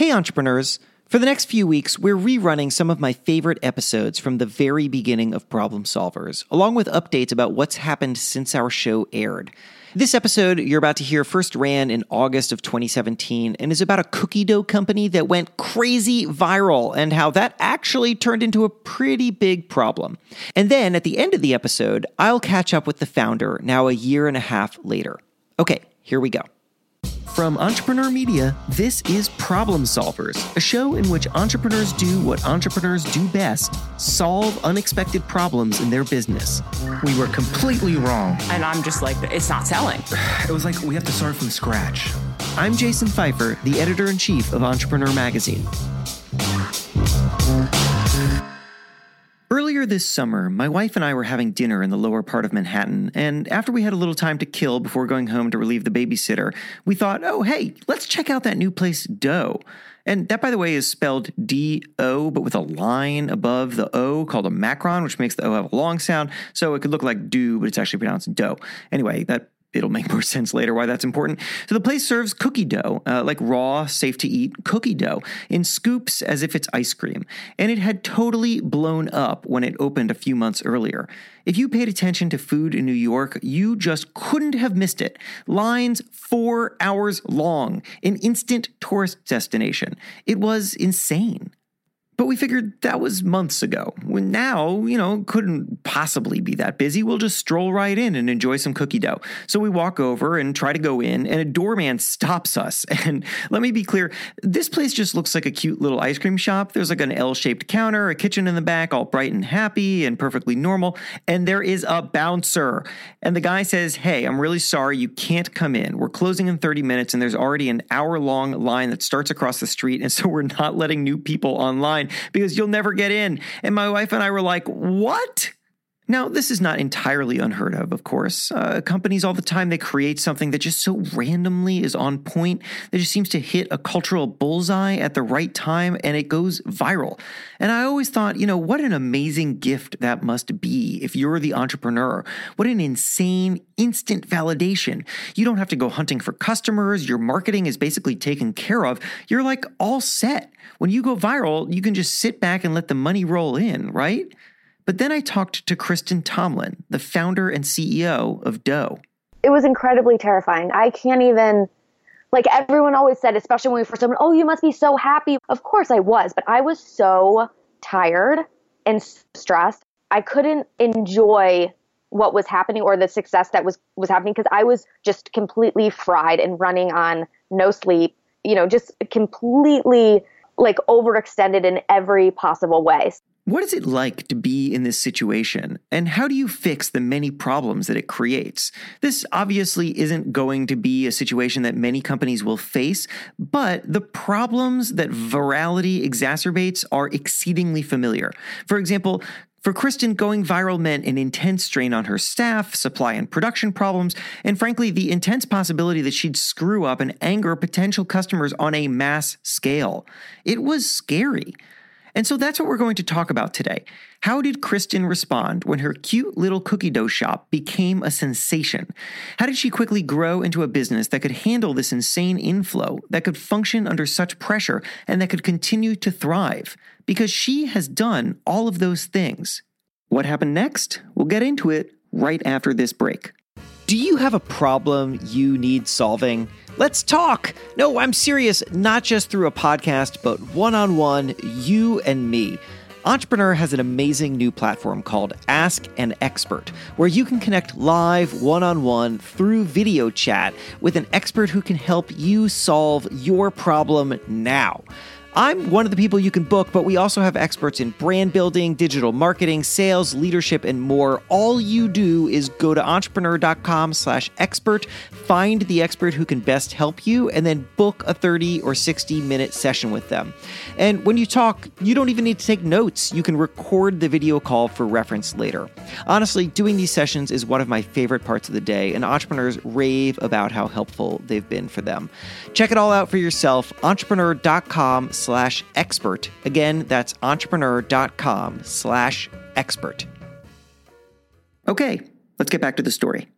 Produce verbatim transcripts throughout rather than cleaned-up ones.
Hey, entrepreneurs. For the next few weeks, we're rerunning some of my favorite episodes from the very beginning of Problem Solvers, along with updates about what's happened since our show aired. This episode you're about to hear first ran in August of twenty seventeen and is about a cookie dough company that went crazy viral and how that actually turned into a pretty big problem. And then at the end of the episode, I'll catch up with the founder now a year and a half later. Okay, here we go. From Entrepreneur Media, this is Problem Solvers, a show in which entrepreneurs do what entrepreneurs do best: solve unexpected problems in their business. We were completely wrong. And I'm just like, it's not selling. It was like we have to start from scratch. I'm Jason Pfeiffer, the editor-in-chief of Entrepreneur Magazine. Earlier this summer, my wife and I were having dinner in the lower part of Manhattan, and after we had a little time to kill before going home to relieve the babysitter, we thought, oh, hey, let's check out that new place, Dough. And that, by the way, is spelled D O, but with a line above the O called a macron, which makes the O have a long sound, so it could look like do, but it's actually pronounced dough. Anyway, that it'll make more sense later why that's important. So the place serves cookie dough, uh, like raw, safe-to-eat cookie dough, in scoops as if it's ice cream. And it had totally blown up when it opened a few months earlier. If you paid attention to food in New York, you just couldn't have missed it. Lines four hours long, an instant tourist destination. It was insane. But we figured that was months ago. When now, you know, couldn't possibly be that busy. We'll just stroll right in and enjoy some cookie dough. So we walk over and try to go in, and a doorman stops us. And let me be clear, this place just looks like a cute little ice cream shop. There's like an L-shaped counter, a kitchen in the back, all bright and happy and perfectly normal. And there is a bouncer. And the guy says, hey, I'm really sorry, you can't come in. We're closing in thirty minutes, and there's already an hour-long line that starts across the street. And so we're not letting new people online because you'll never get in. And my wife and I were like, what? Now, this is not entirely unheard of, of course. Uh, companies all the time, they create something that just so randomly is on point, that just seems to hit a cultural bullseye at the right time, and it goes viral. And I always thought, you know, what an amazing gift that must be if you're the entrepreneur. What an insane instant validation. You don't have to go hunting for customers. Your marketing is basically taken care of. You're like all set. When you go viral, you can just sit back and let the money roll in, right? But then I talked to Kristen Tomlin, the founder and C E O of Dough. It was incredibly terrifying. I can't even, like everyone always said, especially when we first opened, oh, you must be so happy. Of course I was, but I was so tired and stressed. I couldn't enjoy what was happening or the success that was, was happening because I was just completely fried and running on no sleep, you know, just completely like overextended in every possible way. What is it like to be in this situation, and how do you fix the many problems that it creates? This obviously isn't going to be a situation that many companies will face, but the problems that virality exacerbates are exceedingly familiar. For example, for Kristen, going viral meant an intense strain on her staff, supply and production problems, and frankly, the intense possibility that she'd screw up and anger potential customers on a mass scale. It was scary. And so that's what we're going to talk about today. How did Kristen respond when her cute little cookie dough shop became a sensation? How did she quickly grow into a business that could handle this insane inflow, that could function under such pressure, and that could continue to thrive? Because she has done all of those things. What happened next? We'll get into it right after this break. Do you have a problem you need solving? Let's talk. No, I'm serious, not just through a podcast, but one-on-one, you and me. Entrepreneur has an amazing new platform called Ask an Expert, where you can connect live one-on-one through video chat with an expert who can help you solve your problem now. I'm one of the people you can book, but we also have experts in brand building, digital marketing, sales, leadership, and more. All you do is go to entrepreneur.com slash expert, find the expert who can best help you, and then book a thirty or sixty minute session with them. And when you talk, you don't even need to take notes. You can record the video call for reference later. Honestly, doing these sessions is one of my favorite parts of the day, and entrepreneurs rave about how helpful they've been for them. Check it all out for yourself, entrepreneur.com slash expert. Again, that's entrepreneur.com slash expert. Okay, let's get back to the story.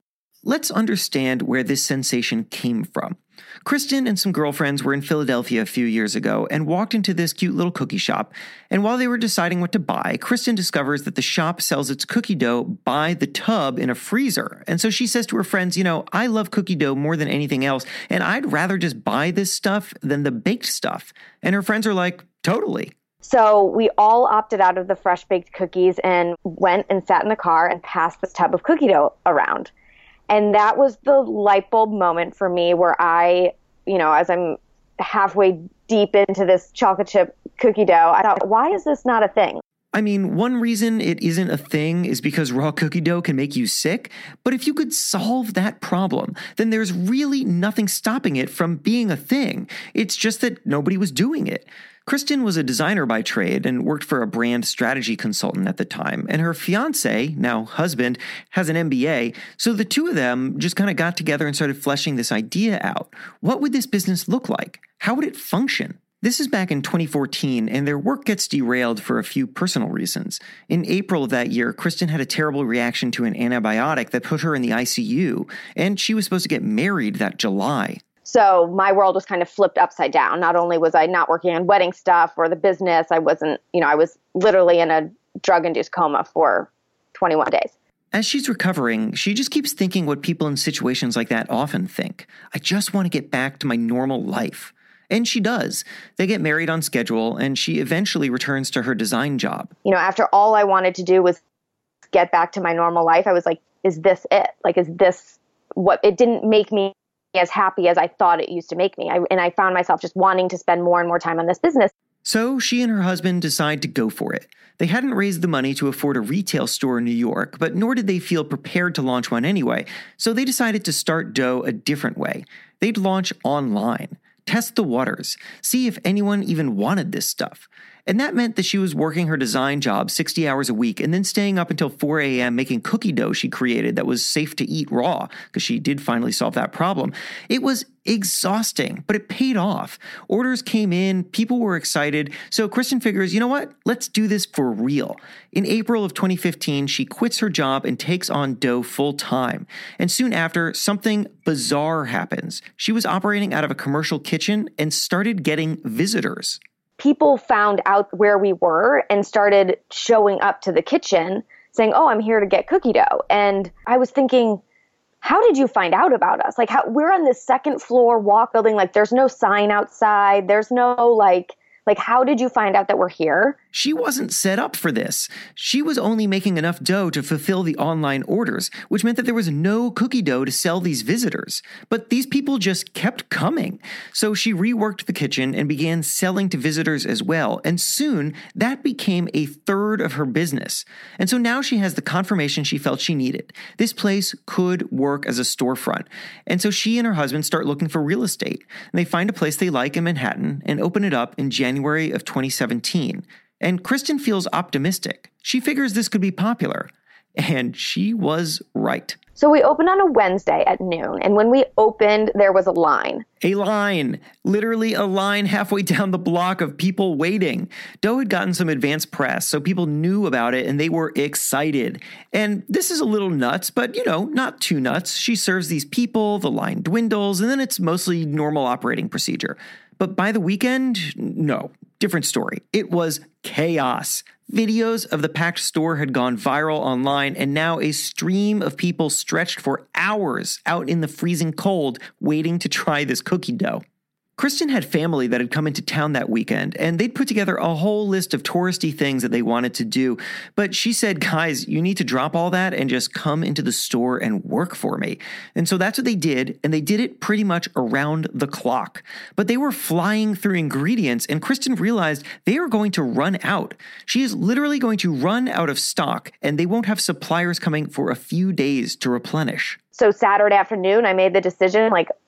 let's understand where this sensation came from. Kristen and some girlfriends were in Philadelphia a few years ago and walked into this cute little cookie shop. And while they were deciding what to buy, Kristen discovers that the shop sells its cookie dough by the tub in a freezer. And so she says to her friends, you know, I love cookie dough more than anything else, and I'd rather just buy this stuff than the baked stuff. And her friends are like, totally. So we all opted out of the fresh baked cookies and went and sat in the car and passed this tub of cookie dough around. And that was the light bulb moment for me where I, you know, as I'm halfway deep into this chocolate chip cookie dough, I thought, why is this not a thing? I mean, one reason it isn't a thing is because raw cookie dough can make you sick. But if you could solve that problem, then there's really nothing stopping it from being a thing. It's just that nobody was doing it. Kristen was a designer by trade and worked for a brand strategy consultant at the time, and her fiance, now husband, has an M B A, so the two of them just kind of got together and started fleshing this idea out. What would this business look like? How would it function? This is back in twenty fourteen, and their work gets derailed for a few personal reasons. In April of that year, Kristen had a terrible reaction to an antibiotic that put her in the I C U, and she was supposed to get married that July. So my world was kind of flipped upside down. Not only was I not working on wedding stuff or the business, I wasn't, you know, I was literally in a drug-induced coma for twenty-one days. As she's recovering, she just keeps thinking what people in situations like that often think. I just want to get back to my normal life. And she does. They get married on schedule, and she eventually returns to her design job. You know, after all I wanted to do was get back to my normal life, I was like, is this it? Like, is this what? It didn't make me as happy as I thought it used to make me. I, and I found myself just wanting to spend more and more time on this business. So she and her husband decide to go for it. They hadn't raised the money to afford a retail store in New York, but nor did they feel prepared to launch one anyway. So they decided to start Dough a different way. They'd launch online, test the waters, see if anyone even wanted this stuff. And that meant that she was working her design job sixty hours a week and then staying up until four a.m. making cookie dough she created that was safe to eat raw, because she did finally solve that problem. It was exhausting, but it paid off. Orders came in, people were excited, so Kristen figures, you know what? Let's do this for real. In April of twenty fifteen, she quits her job and takes on Dough full time. And soon after, something bizarre happens. She was operating out of a commercial kitchen and started getting visitors. People found out where we were and started showing up to the kitchen saying, oh, I'm here to get cookie dough. And I was thinking, how did you find out about us? Like, how, we're on this second floor walk building. Like, there's no sign outside. There's no like, like, how did you find out that we're here? She wasn't set up for this. She was only making enough dough to fulfill the online orders, which meant that there was no cookie dough to sell these visitors. But these people just kept coming. So she reworked the kitchen and began selling to visitors as well. And soon that became a third of her business. And so now she has the confirmation she felt she needed. This place could work as a storefront. And so she and her husband start looking for real estate. And they find a place they like in Manhattan and open it up in January January of twenty seventeen. And Kristen feels optimistic. She figures this could be popular. And she was right. So we opened on a Wednesday at noon. And when we opened, there was a line. A line. Literally a line halfway down the block of people waiting. Dough had gotten some advance press, so people knew about it and they were excited. And this is a little nuts, but you know, not too nuts. She serves these people, the line dwindles, and then it's mostly normal operating procedure. But by the weekend, no, different story. It was chaos. Videos of the packed store had gone viral online, and now a stream of people stretched for hours out in the freezing cold waiting to try this cookie dough. Kristen had family that had come into town that weekend, and they'd put together a whole list of touristy things that they wanted to do. But she said, guys, you need to drop all that and just come into the store and work for me. And so that's what they did, and they did it pretty much around the clock. But they were flying through ingredients, and Kristen realized they are going to run out. She is literally going to run out of stock, and they won't have suppliers coming for a few days to replenish. So Saturday afternoon, I made the decision, like,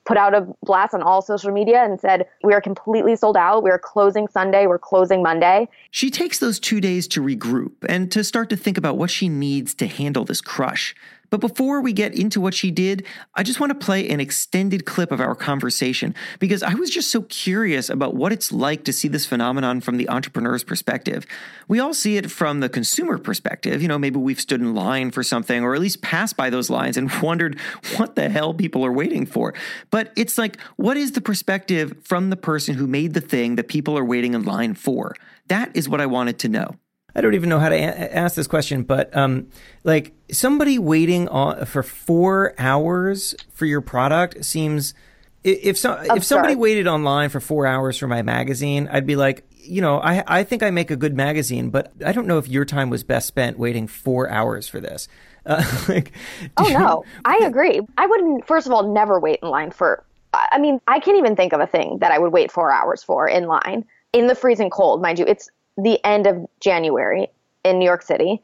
put out a blast on all social media and said, we are completely sold out. We are closing Sunday. We're closing Monday. She takes those two days to regroup and to start to think about what she needs to handle this crush. But before we get into what she did, I just want to play an extended clip of our conversation because I was just so curious about what it's like to see this phenomenon from the entrepreneur's perspective. We all see it from the consumer perspective. You know, maybe we've stood in line for something or at least passed by those lines and wondered what the hell people are waiting for. But it's like, what is the perspective from the person who made the thing that people are waiting in line for? That is what I wanted to know. I don't even know how to a- ask this question, but um, like somebody waiting on, for four hours for your product seems. If so, if somebody waited online for four hours for my magazine, I'd be like, you know, I I think I make a good magazine, but I don't know if your time was best spent waiting four hours for this. Uh, like, oh no, I agree. I wouldn't. First of all, never wait in line for. I mean, I can't even think of a thing that I would wait four hours for in line in the freezing cold, mind you. It's the end of January in New York City.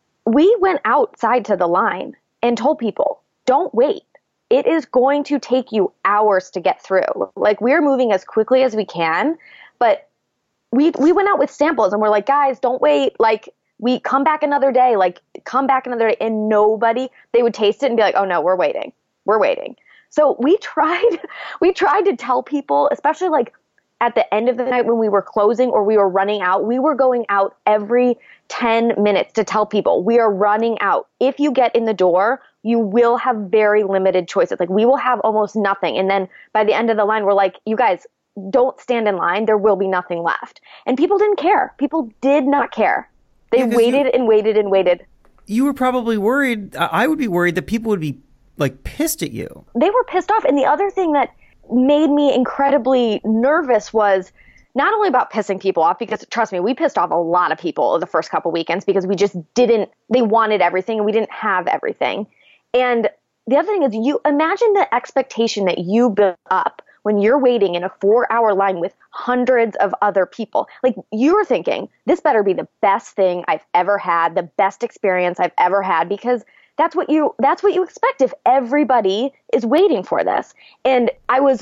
We went outside to the line and told people, don't wait. It is going to take you hours to get through. Like, we're moving as quickly as we can, but we we went out with samples and we're like, guys, don't wait. Like, we come back another day, like come back another day, and nobody, they would taste it and be like, oh no, we're waiting. We're waiting. So we tried, we tried to tell people, especially like at the end of the night when we were closing or we were running out, we were going out every ten minutes to tell people we are running out. If you get in the door, you will have very limited choices. Like, we will have almost nothing. And then by the end of the line, we're like, you guys don't stand in line. There will be nothing left. And people didn't care. People did not care. They Yeah, 'cause waited you- and waited and waited. You were probably worried. I I would be worried that people would be like pissed at you. They were pissed off. And the other thing that made me incredibly nervous was not only about pissing people off, because trust me, we pissed off a lot of people the first couple weekends because we just didn't, they wanted everything and we didn't have everything. And the other thing is, you imagine the expectation that you build up when you're waiting in a four hour line with hundreds of other people. Like, you're thinking, this better be the best thing I've ever had, the best experience I've ever had, because That's what you that's what you expect if everybody is waiting for this. And I was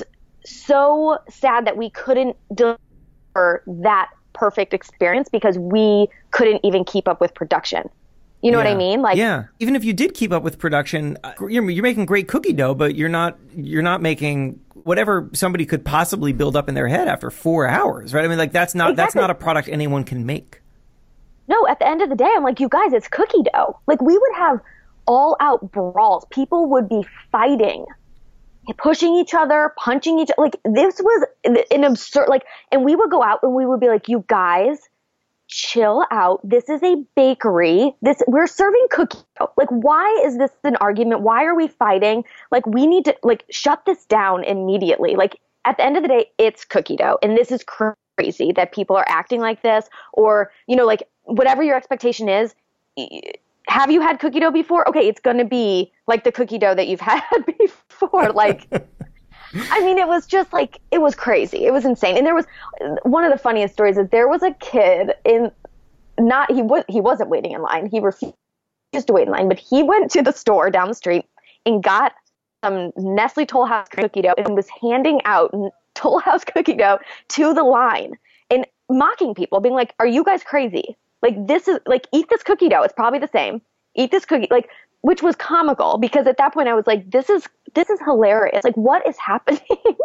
so sad that we couldn't deliver that perfect experience because we couldn't even keep up with production. You know Yeah. what I mean? Like, yeah. Even if you did keep up with production, uh, you're, you're making great cookie dough, but you're not you're not making whatever somebody could possibly build up in their head after four hours, right? I mean, like that's not that's Exactly. not a product anyone can make. No, at the end of the day, I'm like, you guys, it's cookie dough. Like, we would have all out brawls. People would be fighting, pushing each other, punching each other. Like, this was an absurd, like, and we would go out and we would be like, you guys, chill out. This is a bakery. This, we're serving cookie dough. Like, why is this an argument? Why are we fighting? Like, we need to, like, shut this down immediately. Like, at the end of the day, it's cookie dough. And this is crazy that people are acting like this, or, you know, like, whatever your expectation is. Have you had cookie dough before? Okay, it's going to be like the cookie dough that you've had before. Like, I mean, it was just like, it was crazy. It was insane. And there was, one of the funniest stories is there was a kid in, not, he, was, he wasn't waiting in line. He refused to wait in line, but he went to the store down the street and got some Nestle Toll House cookie dough and was handing out Toll House cookie dough to the line and mocking people, being like, are you guys crazy? Like, this is, like, eat this cookie dough. It's probably the same. Eat this cookie, like, which was comical because at that point I was like, this is, this is hilarious. Like, what is happening?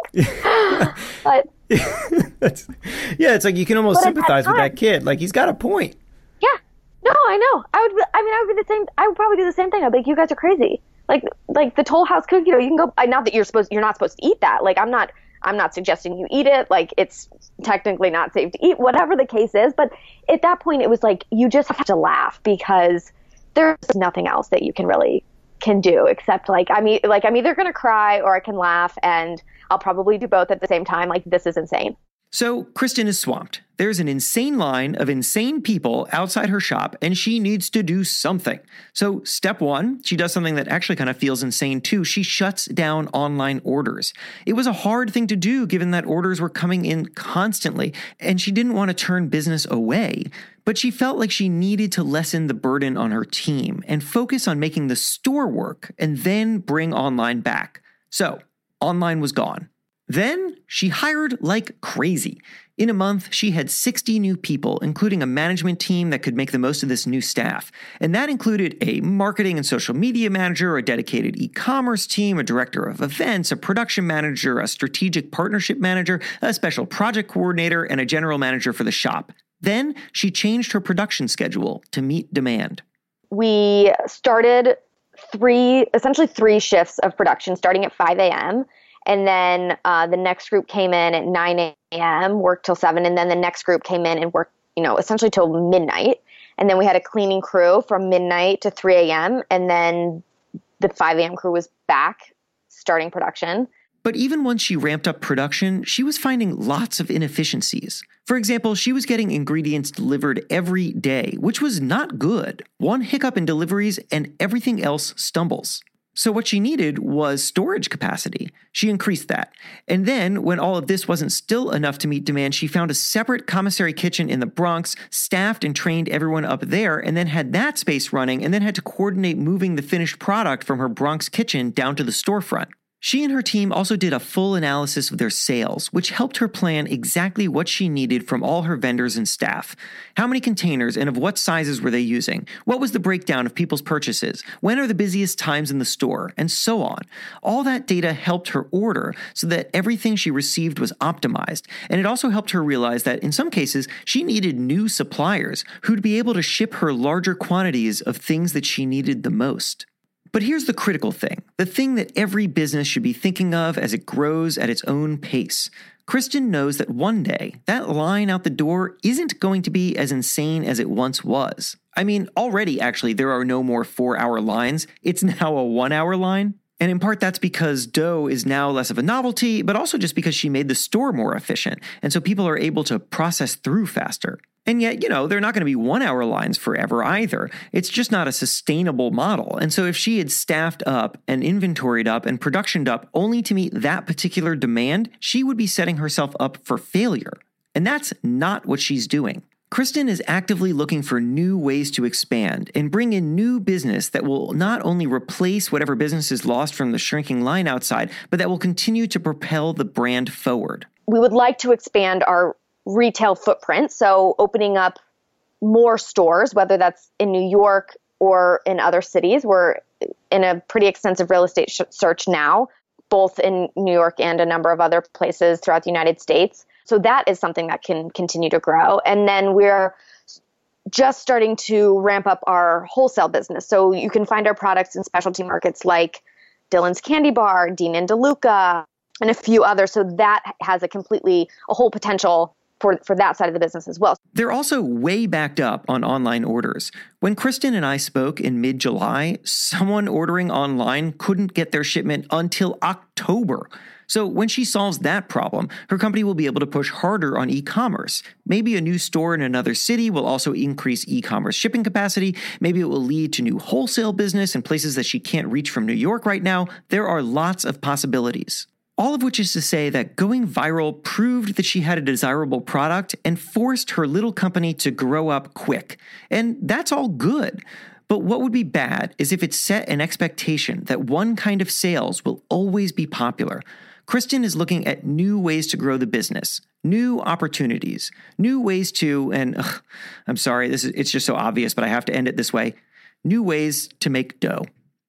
But That's, yeah, it's like you can almost But at that sympathize with time- that kid. Like, he's got a point. yeah, no, I know. I would, I mean, I would be the same. I would probably do the same thing. I'd be like, you guys are crazy. Like, like the Toll House cookie dough, you can go, I- not that you're supposed, you're not supposed to eat that. Like, I'm not, I'm not suggesting you eat it. Like, it's technically not safe to eat, whatever the case is. But at that point, it was like, you just have to laugh because there's nothing else that you can really can do except like, I mean, like, I'm either going to cry or I can laugh, and I'll probably do both at the same time. Like, this is insane. So Kristen is swamped. There's an insane line of insane people outside her shop, and she needs to do something. So step one, she does something that actually kind of feels insane too. She shuts down online orders. It was a hard thing to do given that orders were coming in constantly, and she didn't want to turn business away. But she felt like she needed to lessen the burden on her team and focus on making the store work and then bring online back. So Online was gone. Then she hired like crazy. In a month, she had sixty new people, including a management team that could make the most of this new staff. And that included a marketing and social media manager, a dedicated e-commerce team, a director of events, a production manager, a strategic partnership manager, a special project coordinator, and a general manager for the shop. Then she changed her production schedule to meet demand. We started three, essentially three shifts of production starting at five a.m., and then uh, the next group came in at nine a.m., worked till seven. And then the next group came in and worked, you know, essentially till midnight. And then we had a cleaning crew from midnight to three a.m. And then the five a.m. crew was back starting production. But even once she ramped up production, she was finding lots of inefficiencies. For example, she was getting ingredients delivered every day, which was not good. One hiccup in deliveries and everything else stumbles. So what she needed was storage capacity. She increased that. And then, when all of this wasn't still enough to meet demand, she found a separate commissary kitchen in the Bronx, staffed and trained everyone up there, and then had that space running, and then had to coordinate moving the finished product from her Bronx kitchen down to the storefront. She and her team also did a full analysis of their sales, which helped her plan exactly what she needed from all her vendors and staff. How many containers and of what sizes were they using? What was the breakdown of people's purchases? When are the busiest times in the store? And so on. All that data helped her order so that everything she received was optimized. And it also helped her realize that in some cases, she needed new suppliers who'd be able to ship her larger quantities of things that she needed the most. But here's the critical thing, the thing that every business should be thinking of as it grows at its own pace. Kristen knows that one day, that line out the door isn't going to be as insane as it once was. I mean, already, actually, there are no more four-hour lines. It's now a one-hour line. And in part, that's because dough is now less of a novelty, but also just because she made the store more efficient. And so people are able to process through faster. And yet, you know, they're not going to be one-hour lines forever either. It's just not a sustainable model. And so if she had staffed up and inventoried up and productioned up only to meet that particular demand, she would be setting herself up for failure. And that's not what she's doing. Kristen is actively looking for new ways to expand and bring in new business that will not only replace whatever business is lost from the shrinking line outside, but that will continue to propel the brand forward. We would like to expand our retail footprint, so opening up more stores, whether that's in New York or in other cities. We're in a pretty extensive real estate sh- search now, both in New York and a number of other places throughout the United States. So that is something that can continue to grow. And then we're just starting to ramp up our wholesale business. So you can find our products in specialty markets like Dylan's Candy Bar, Dean and DeLuca, and a few others. So that has a completely, a whole potential for, for that side of the business as well. They're also way backed up on online orders. When Kristen and I spoke in mid-July, someone ordering online couldn't get their shipment until October. So when she solves that problem, her company will be able to push harder on e-commerce. Maybe a new store in another city will also increase e-commerce shipping capacity. Maybe it will lead to new wholesale business in places that she can't reach from New York right now. There are lots of possibilities. All of which is to say that going viral proved that she had a desirable product and forced her little company to grow up quick. And that's all good. But what would be bad is if it set an expectation that one kind of sales will always be popular. Kristen is looking at new ways to grow the business, new opportunities, new ways to, and ugh, I'm sorry, this is it's just so obvious, but I have to end it this way, new ways to make dough.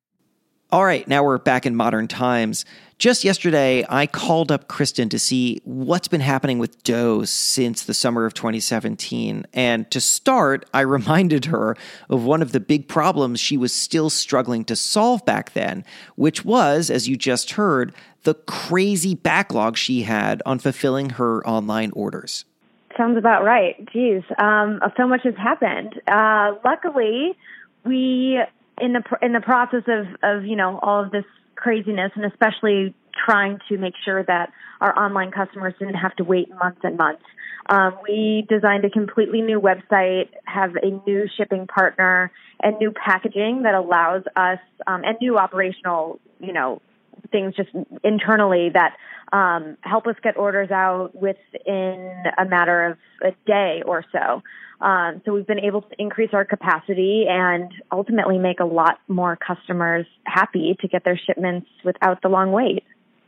All right, now we're back in modern times. Just yesterday, I called up Kristen to see what's been happening with dough since the summer of twenty seventeen. And to start, I reminded her of one of the big problems she was still struggling to solve back then, which was, as you just heard, the crazy backlog she had on fulfilling her online orders. Sounds about right. Geez, um, so much has happened. Uh, luckily, we... In the in the process of, of, you know, all of this craziness, and especially trying to make sure that our online customers didn't have to wait months and months, um, we designed a completely new website, have a new shipping partner, and new packaging that allows us, um, and new operational, you know, things just internally that um, help us get orders out within a matter of a day or so. Um, so we've been able to increase our capacity and ultimately make a lot more customers happy to get their shipments without the long wait.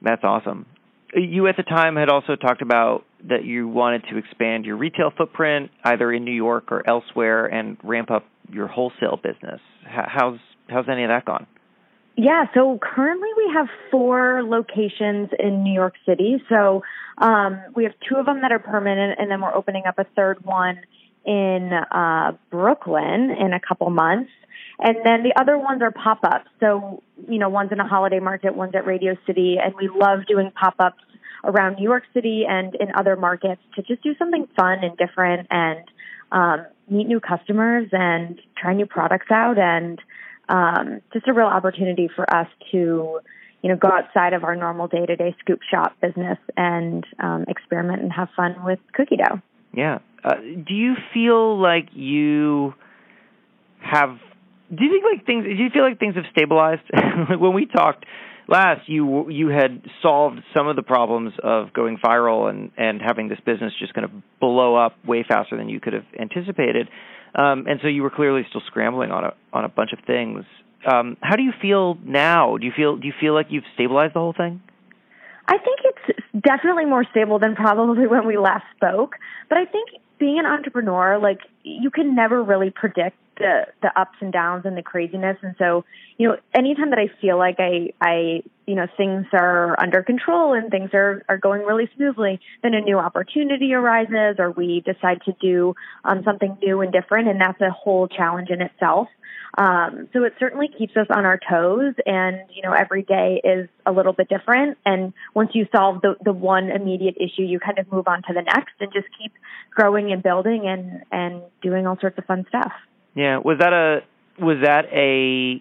That's awesome. You at the time had also talked about that you wanted to expand your retail footprint either in New York or elsewhere and ramp up your wholesale business. How's how's any of that gone? Yeah, so currently we have four locations in New York City. So um, we have two of them that are permanent, and then we're opening up a third one in uh, Brooklyn in a couple months. And then the other ones are pop-ups. So, you know, one's in a holiday market, one's at Radio City, and we love doing pop-ups around New York City and in other markets to just do something fun and different and um, meet new customers and try new products out, and um, just a real opportunity for us to, you know, go outside of our normal day-to-day scoop shop business and um, experiment and have fun with cookie dough. Yeah. Uh, do you feel like you have Do you think like things? Do you feel like things have stabilized? When we talked last, you you had solved some of the problems of going viral and, and having this business just kind of blow up way faster than you could have anticipated, um, and so you were clearly still scrambling on a on a bunch of things. Um, how do you feel now? Do you feel do you feel like you've stabilized the whole thing? I think it's definitely more stable than probably when we last spoke. But I think being an entrepreneur, like, you can never really predict the the ups and downs and the craziness. And so, you know, anytime that I feel like I, I you know, things are under control and things are, are going really smoothly, then a new opportunity arises, or we decide to do um, something new and different. And that's a whole challenge in itself. Um, so it certainly keeps us on our toes, and, you know, every day is a little bit different. And once you solve the, the one immediate issue, you kind of move on to the next and just keep growing and building and, and doing all sorts of fun stuff. Yeah. Was that a, was that a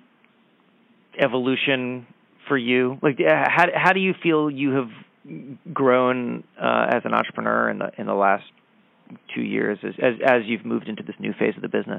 evolution for you? Like, how, how do you feel you have grown uh, as an entrepreneur in the, in the last two years as, as, as you've moved into this new phase of the business?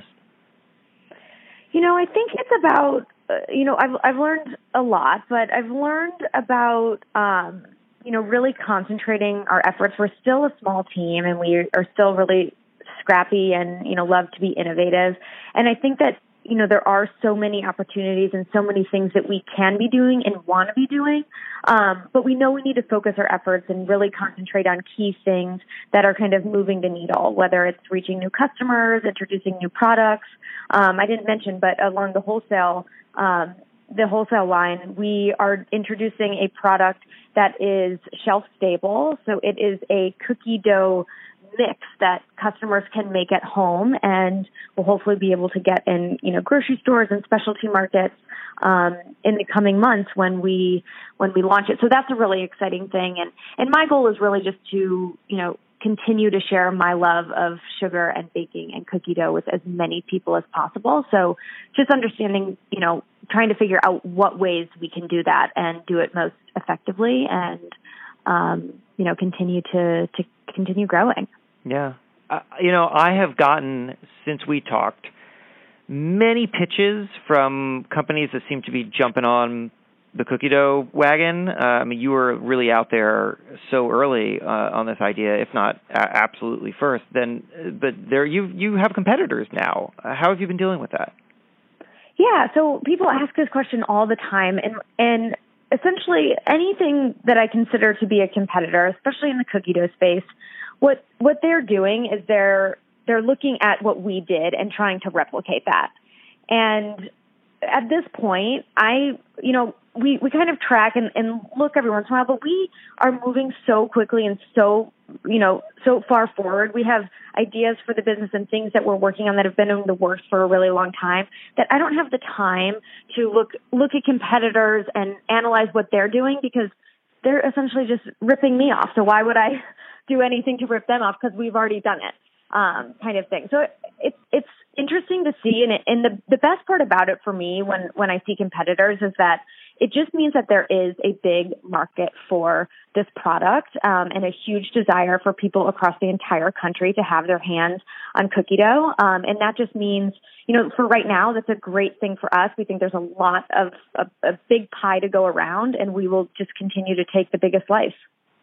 You know, I think it's about, uh, you know, I've I've learned a lot, but I've learned about, um, you know, really concentrating our efforts. We're still a small team, and we are still really scrappy and, you know, love to be innovative. And I think that, you know, there are so many opportunities and so many things that we can be doing and want to be doing. Um, but we know we need to focus our efforts and really concentrate on key things that are kind of moving the needle, whether it's reaching new customers, introducing new products. Um, I didn't mention, but along the wholesale, um, the wholesale line, we are introducing a product that is shelf stable. So it is a cookie dough mix that customers can make at home, and will hopefully be able to get in, you know, grocery stores and specialty markets um, in the coming months when we when we launch it. So that's a really exciting thing, and and my goal is really just to, you know, continue to share my love of sugar and baking and cookie dough with as many people as possible. So just understanding, you know, trying to figure out what ways we can do that and do it most effectively, and um, you know, continue to to continue growing. Yeah. Uh, you know, I have gotten, since we talked, many pitches from companies that seem to be jumping on the cookie dough wagon. Uh, I mean, you were really out there so early uh, on this idea, if not a- absolutely first. Then, but there you you have competitors now. Uh, how have you been dealing with that? Yeah, so people ask this question all the time, and and essentially anything that I consider to be a competitor, especially in the cookie dough space, what what they're doing is they're they're looking at what we did and trying to replicate that. And at this point, I, you know, we, we kind of track and, and look every once in a while, but we are moving so quickly and so, you know, so far forward. We have ideas for the business and things that we're working on that have been in the works for a really long time that I don't have the time to look, look at competitors and analyze what they're doing, because they're essentially just ripping me off. So why would I do anything to rip them off? Because we've already done it, um, kind of thing. So it, it's, it's interesting to see. And, it, and the, the best part about it for me when, when I see competitors is that it just means that there is a big market for this product, um, and a huge desire for people across the entire country to have their hands on cookie dough. Um, and that just means, you know, for right now, that's a great thing for us. We think there's a lot of a, a big pie to go around, and we will just continue to take the biggest slice.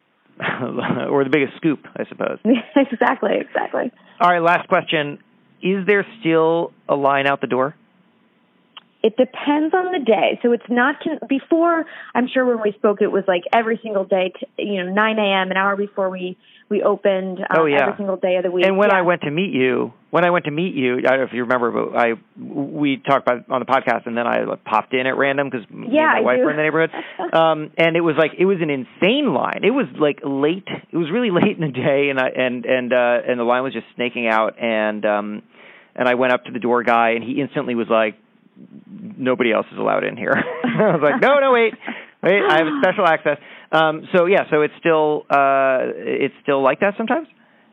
Or the biggest scoop, I suppose. Exactly, exactly. All right, last question. Is there still a line out the door? It depends on the day. So it's not con- before. I'm sure when we spoke, it was like every single day. T- you know, nine a.m. an hour before we we opened. Um, oh yeah, every single day of the week. And when yeah. I went to meet you, when I went to meet you, I don't know if you remember, but I we talked about on the podcast, and then I like, popped in at random because yeah, me and my I wife do. were in the neighborhood. um, and it was like it was an insane line. It was like late. It was really late in the day, and I and and uh, and the line was just snaking out. And um, and I went up to the door guy, and he instantly was like, nobody else is allowed in here. I was like, no, no, wait, wait, I have special access. Um, so yeah, so it's still uh, it's still like that sometimes.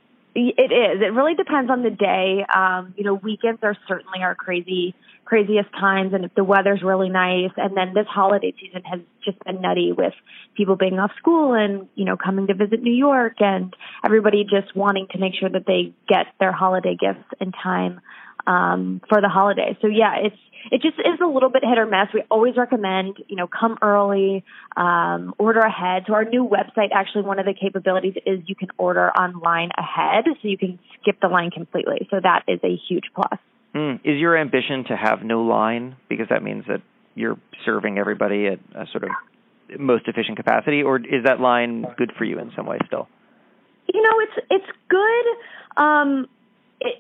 It is. It really depends on the day. Um, you know, weekends are certainly our crazy, craziest times, and if the weather's really nice. And then this holiday season has just been nutty with people being off school and, you know, coming to visit New York and everybody just wanting to make sure that they get their holiday gifts in time um, for the holiday. So yeah, it's it just is a little bit hit or miss. We always recommend, you know, come early, um, order ahead. So our new website, actually, one of the capabilities is you can order online ahead, so you can skip the line completely. So that is a huge plus. Mm. Is your ambition to have no line, because that means that you're serving everybody at a sort of most efficient capacity, or is that line good for you in some way still? You know, it's it's good. Um, it,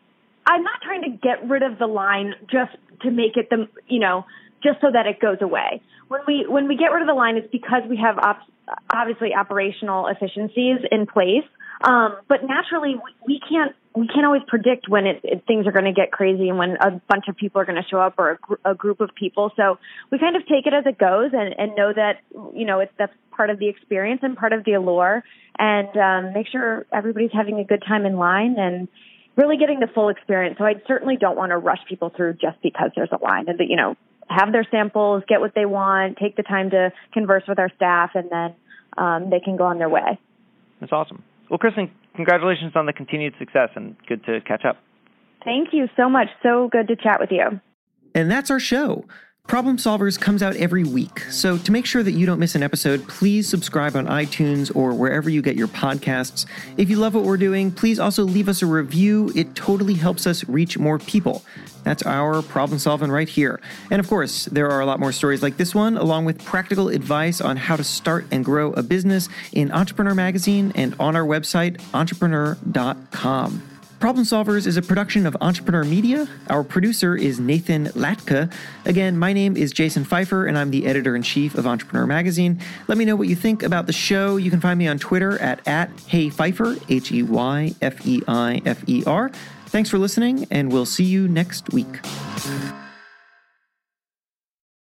I'm not trying to get rid of the line just to make it the, you know, just so that it goes away. When we when we get rid of the line, it's because we have op- obviously operational efficiencies in place. Um, but naturally, we, we can't we can't always predict when it, it, things are going to get crazy and when a bunch of people are going to show up or a, gr- a group of people. So we kind of take it as it goes and, and know that, you know, it's that's part of the experience and part of the allure, and um, make sure everybody's having a good time in line and really getting the full experience. So I certainly don't want to rush people through just because there's a line, and that, you know, have their samples, get what they want, take the time to converse with our staff, and then um, they can go on their way. That's awesome. Well, Kristen, congratulations on the continued success, and good to catch up. Thank you so much. So good to chat with you. And that's our show. Problem Solvers comes out every week, so to make sure that you don't miss an episode, please subscribe on iTunes or wherever you get your podcasts. If you love what we're doing, please also leave us a review. It totally helps us reach more people. That's our problem solving right here. And of course, there are a lot more stories like this one, along with practical advice on how to start and grow a business in Entrepreneur Magazine and on our website, entrepreneur dot com. Problem Solvers is a production of Entrepreneur Media. Our producer is Nathan Latka. Again, my name is Jason Pfeiffer, and I'm the editor-in-chief of Entrepreneur Magazine. Let me know what you think about the show. You can find me on Twitter at, at HeyPfeiffer, H E Y F E I F E R. Thanks for listening, and we'll see you next week.